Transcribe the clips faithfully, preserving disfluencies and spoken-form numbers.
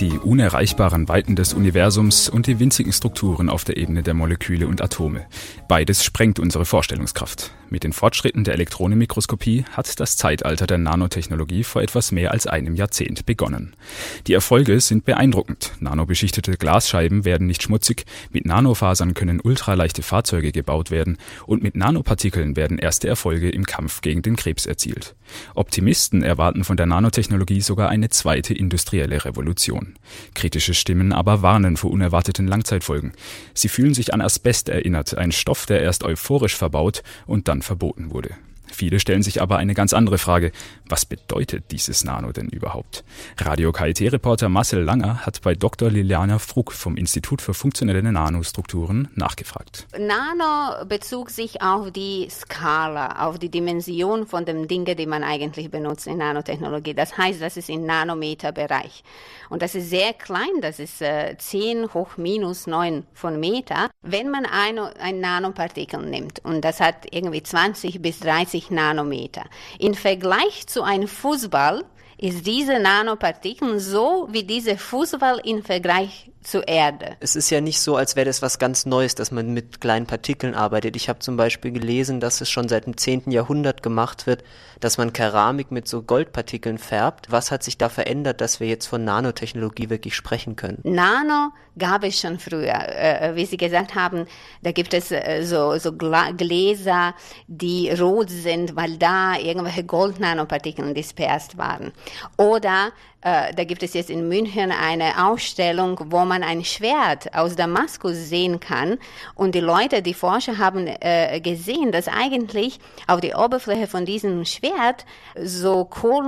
die unerreichbaren Weiten des Universums und die winzigen Strukturen auf der Ebene der Moleküle und Atome. Beides sprengt unsere Vorstellungskraft. Mit den Fortschritten der Elektronenmikroskopie hat das Zeitalter der Nanotechnologie vor etwas mehr als einem Jahrzehnt begonnen. Die Erfolge sind beeindruckend. Nanobeschichtete Glasscheiben werden nicht schmutzig, mit Nanofasern können ultraleichte Fahrzeuge gebaut werden und mit Nanopartikeln werden erste Erfolge im Kampf gegen den Krebs erzielt. Optimisten erwarten von der Nanotechnologie sogar eine zweite industrielle Revolution. Kritische Stimmen aber warnen vor unerwarteten Langzeitfolgen. Sie fühlen sich an Asbest erinnert, ein Stoff, der erst euphorisch verbaut und dann verboten wurde. Viele stellen sich aber eine ganz andere Frage. Was bedeutet dieses Nano denn überhaupt? Radio-K I T-Reporter Marcel Langer hat bei Doktor Liliana Frug vom Institut für funktionelle Nanostrukturen nachgefragt. Nano bezog sich auf die Skala, auf die Dimension von den Dingen, die man eigentlich benutzt in Nanotechnologie. Das heißt, das ist im Nanometerbereich. Und das ist sehr klein, das ist äh, zehn hoch minus neun von Meter. Wenn man ein, ein Nanopartikel nimmt und das hat irgendwie zwanzig bis dreißig Nanometer. Im Vergleich zu einem Fußball ist diese Nanopartikel so wie diese Fußball im Vergleich zur Erde. Es ist ja nicht so, als wäre das was ganz Neues, dass man mit kleinen Partikeln arbeitet. Ich habe zum Beispiel gelesen, dass es schon seit dem zehnten Jahrhundert gemacht wird, dass man Keramik mit so Goldpartikeln färbt. Was hat sich da verändert, dass wir jetzt von Nanotechnologie wirklich sprechen können? Nano gab es schon früher. Äh, wie Sie gesagt haben, da gibt es äh, so, so Gla- Gläser, die rot sind, weil da irgendwelche Goldnanopartikel disperst waren. Oder äh, da gibt es jetzt in München eine Ausstellung, wo man ein Schwert aus Damaskus sehen kann. Und die Leute, die Forscher haben äh, gesehen, dass eigentlich auf der Oberfläche von diesem Schwert so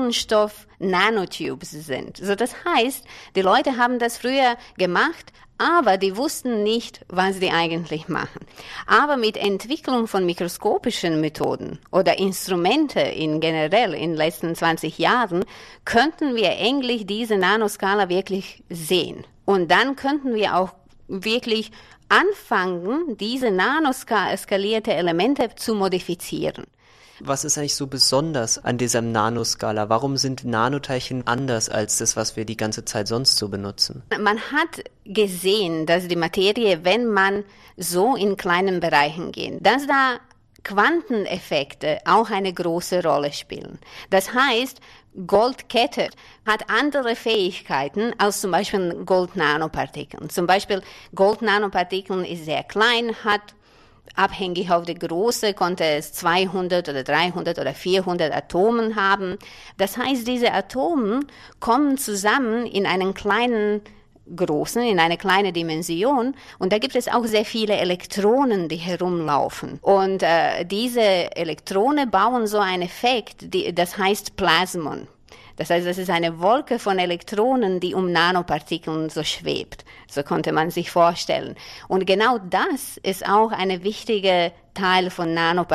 Kohlenstoff-Nanotubes sind. So, das heißt, die Leute haben das früher gemacht, aber die wussten nicht, was die eigentlich machen. Aber mit Entwicklung von mikroskopischen Methoden oder Instrumente in generell in den letzten zwanzig Jahren könnten wir endlich diese Nanoskala wirklich sehen. Und dann könnten wir auch wirklich anfangen, diese nanoskalierte Elemente zu modifizieren. Was ist eigentlich so besonders an dieser Nanoskala? Warum sind Nanoteilchen anders als das, was wir die ganze Zeit sonst so benutzen? Man hat gesehen, dass die Materie, wenn man so in kleinen Bereichen geht, dass da Quanteneffekte auch eine große Rolle spielen. Das heißt, Goldkette hat andere Fähigkeiten als zum Beispiel Goldnanopartikeln. Zum Beispiel Goldnanopartikeln ist sehr klein, hat abhängig auf die Größe konnte es zweihundert oder dreihundert oder vierhundert Atomen haben. Das heißt, diese Atome kommen zusammen in einen kleinen großen, in eine kleine Dimension und da gibt es auch sehr viele Elektronen, die herumlaufen. Und äh, diese Elektronen bauen so einen Effekt, die, das heißt Plasmon. Das heißt, das ist eine Wolke von Elektronen, die um Nanopartikeln so schwebt. So konnte man sich vorstellen. Und genau das ist auch eine wichtige Teil von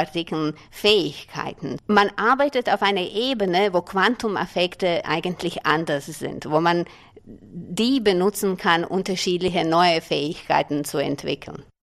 Nanopartikeln-Fähigkeiten. Man arbeitet auf einer Ebene, wo Quantumeffekte eigentlich anders sind, wo man die benutzen kann, unterschiedliche neue Fähigkeiten zu entwickeln.